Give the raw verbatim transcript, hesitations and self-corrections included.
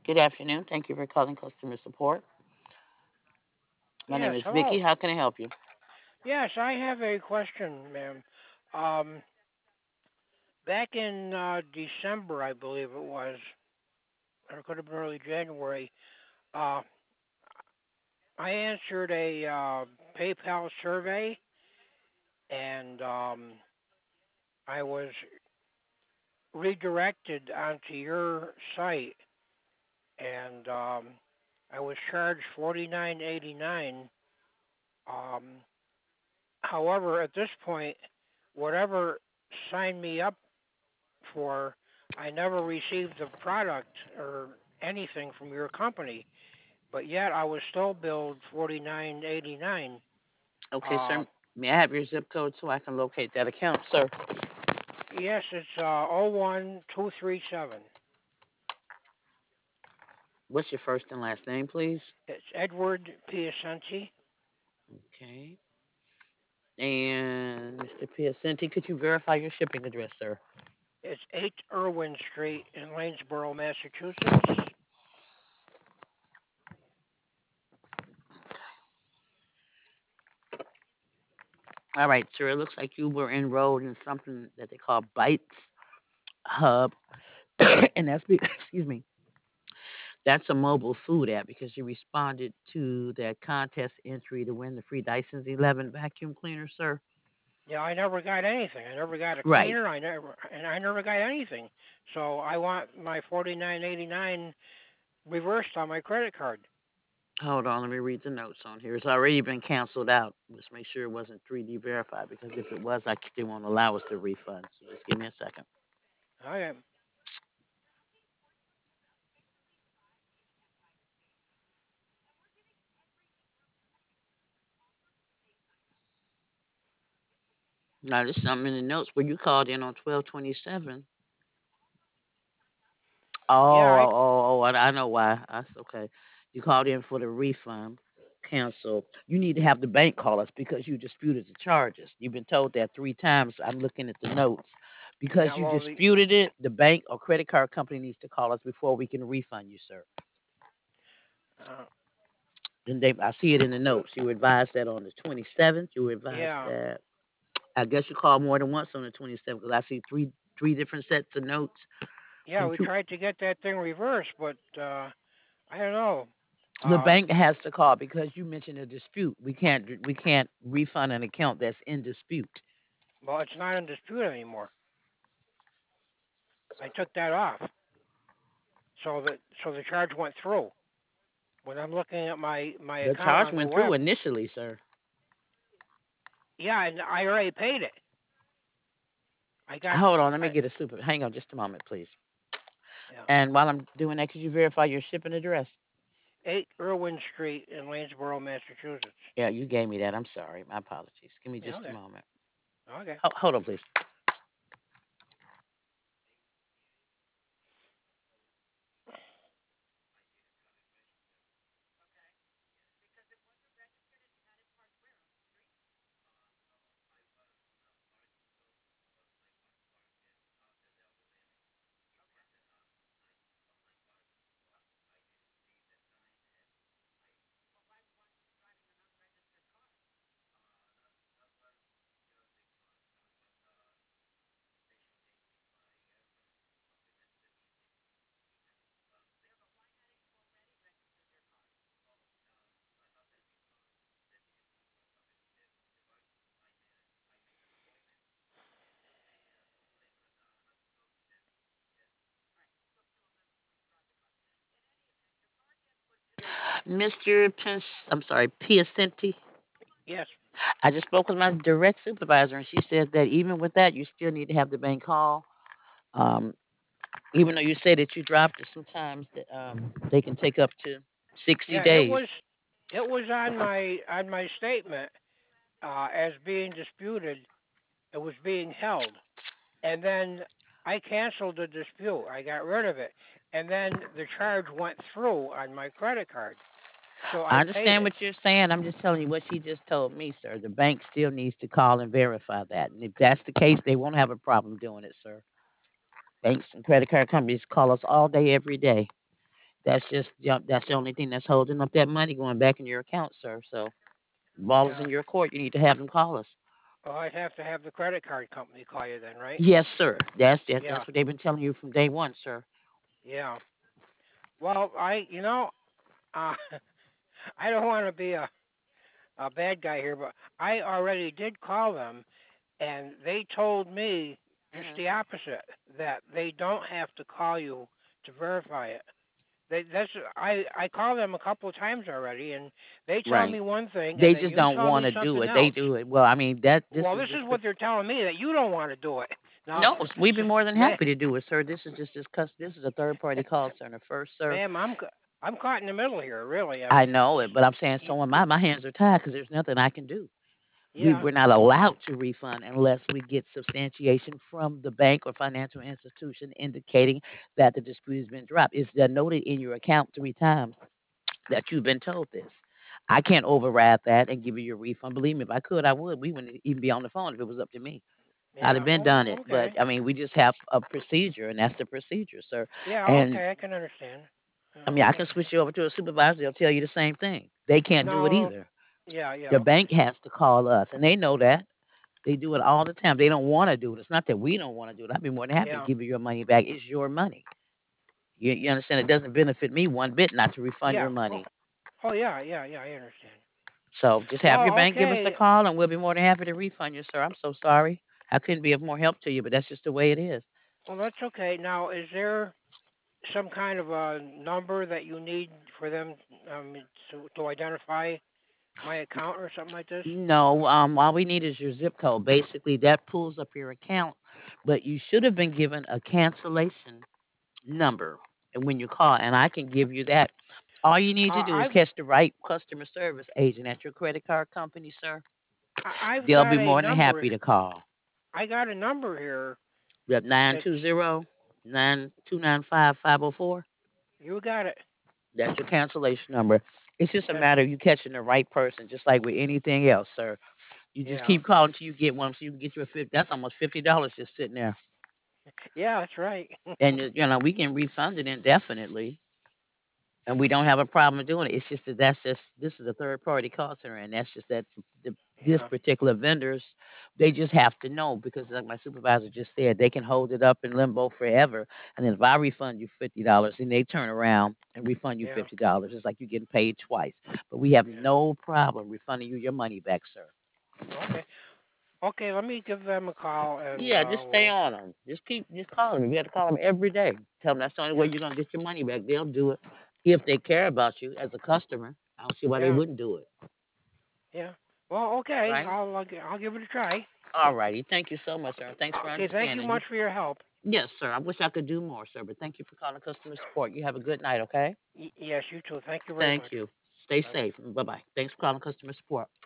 Good afternoon. Thank you for calling customer support. My name Yes, is Vicky. hello. How can I help you? Yes, I have a question, ma'am. Um, Back in uh, December, I believe it was, or it could have been early January, uh, I answered a uh, PayPal survey, and um, I was redirected onto your site, and um, I was charged forty nine eighty nine. Um, However, at this point, whatever signed me up for, I never received the product or anything from your company, but yet I was still billed forty nine eighty nine. Okay, Uh, sir. May I have your zip code so I can locate that account, sir? yes, it's uh oh one two three seven. What's your first and last name, please? It's Edward Piacenti. Okay. And mister Piacenti, could you verify your shipping address, sir? It's eight Irwin Street in Lanesboro, Massachusetts. All right, sir. It looks like you were enrolled in something that they call Bites Hub, and that's be- excuse me. That's a mobile food app because you responded to that contest entry to win the free Dyson's eleven vacuum cleaner, sir. Yeah, I never got anything. I never got a Right. cleaner. I never and I never got anything. So I want my forty nine eighty nine reversed on my credit card. Hold on, let me read the notes on here. It's already been canceled out. Let's make sure it wasn't three D verified because if it was, I c- they won't allow us to refund. So just give me a second. Okay. Now, there's something in the notes where you called in on twelve twenty-seven. Yeah, Oh, I oh, oh, oh, I, I know why. That's okay. You called in for the refund. Cancel. You need to have the bank call us because you disputed the charges. You've been told that three times. I'm looking at the notes. yeah. Because you Well, the disputed it, the bank or credit card company needs to call us before we can refund you, sir. uh, And they, I see it in the notes. You advised that on the twenty-seventh. You advised yeah, that. I guess you called more than once on the twenty-seventh because I see three three different sets of notes yeah. from We two. tried to get that thing reversed, but uh, I don't know. The Um, bank has to call because you mentioned a dispute. We can't we can't refund an account that's in dispute. well, it's not in dispute anymore. I took that off, so that so the charge went through. When I'm looking at my my The account charge on the went through web, initially, sir. yeah, and I already paid it. I got Hold on, let me I, get a super. Hang on just a moment, please. yeah, And while I'm doing that, could you verify your shipping address? eight Irwin Street in Lanesboro, Massachusetts. Yeah, you gave me that. I'm sorry. My apologies. Give me Yeah, just a okay, moment. okay. Ho- hold on, please. mister Pins, I'm sorry, Piacenti. Yes, I just spoke with my direct supervisor, and she says that even with that, you still need to have the bank call. Um, Even though you say that you dropped it, sometimes that, um, they can take up to sixty yeah. It was days. it was on my on my statement uh, as being disputed. It was being held, and then I canceled the dispute. I got rid of it, and then the charge went through on my credit card, so I I paid understand it. what you're saying. I'm just telling you what she just told me, sir. The bank still needs to call and verify that. And if that's the case, they won't have a problem doing it, sir. Banks and credit card companies call us all day, every day. That's just yeah, that's the only thing that's holding up that money going back in your account, sir. So ball is Yeah. in your court. You need to have them call us. Well, I'd have to have the credit card company call you then, right? Yes, sir. That's that, Yeah. that's what they've been telling you from day one, sir. Yeah. Well, I, you know, uh, I don't want to be a a bad guy here, but I already did call them, and they told me just Hmm. the opposite. That they don't have to call you to verify it. They, that's I I called them a couple of times already, and they tell Right. me one thing, and They then just you don't tell want me to do something it. They else. do it. Well, I mean that this Well, is this this. is what they're telling me, that you don't want to do it. Now, No, we'd be more than ma- happy to do it, sir. This is just this cus This is a third party call center. First, sir. ma'am, I'm ca- I'm caught in the middle here. Really, I I mean, know it, but I'm saying y- so am I. My hands are tied because there's nothing I can do. We yeah, we're not allowed to refund unless we get substantiation from the bank or financial institution indicating that the dispute has been dropped. It's noted in your account three times that you've been told this. I can't override that and give you your refund. Believe me, if I could, I would. We wouldn't even be on the phone if it was up to me. I'd yeah. have been done Oh, it. But okay. I mean, we just have a procedure, and that's the procedure, sir. Yeah, And okay. I can understand. I mean, Uh, I can okay. switch you over to a supervisor. They'll tell you the same thing. They can't do it No. either. Yeah, yeah. The Okay. bank has to call us, and they know that. They do it all the time. They don't want to do it. It's not that we don't want to do it. I'd be more than happy to Yeah. give you your money back. It's your money. You, you understand? It doesn't benefit me one bit not to refund Yeah. your Oh. money. Oh, yeah, yeah, yeah. I understand. So just have your Well, bank give us a okay. call, and we'll be more than happy to refund you, sir. I'm so sorry. I couldn't be of more help to you, but that's just the way it is. Well, that's okay. Now, is there some kind of a number that you need for them um, to to identify my account or something like this? No, um, all we need is your zip code. Basically, that pulls up your account, but you should have been given a cancellation number and when you call, and I can give you that. All you need to Uh, do is I've catch the right customer service agent at your credit card company, sir. I- I've They'll be got a more than number. happy to call. I got a number here. We have That's nine two zero nine two nine five five zero four. you got it. That's your cancellation number. It's just a That's matter of you catching the right person, just like with anything else, sir. You just yeah. keep calling till you get one, so you can get you a fifty. That's almost fifty dollars just sitting there, Yeah, that's right. and you know we can refund it indefinitely, and we don't have a problem doing it. It's just that that's just this is a third party call center, and that's just that the, this Yeah. particular vendors, they just have to know because like my supervisor just said, they can hold it up in limbo forever, and then if I refund you fifty dollars, then they turn around and refund you Yeah. fifty dollars. It's like you're getting paid twice. But we have Yeah. no problem refunding you your money back, sir. Okay. Okay. Let me give them a call and Yeah, uh, just stay we'll. on them. Just keep just calling them. You have to call them every day. Tell them that's the only way Yeah. you're gonna get your money back. They'll do it if they care about you as a customer. I don't see why they Yeah. wouldn't do it. Yeah. Well, okay. Right? I'll I'll, gi- I'll give it a try. All righty. Thank you so much, sir. Thanks for Okay. Thank you understanding. You, much for your help. yes, sir. I wish I could do more, sir, but thank you for calling customer support. You have a good night, okay? Y- yes, you too. Thank you very Thank much. you. Stay Bye bye. safe. Bye bye. Thanks for calling customer support.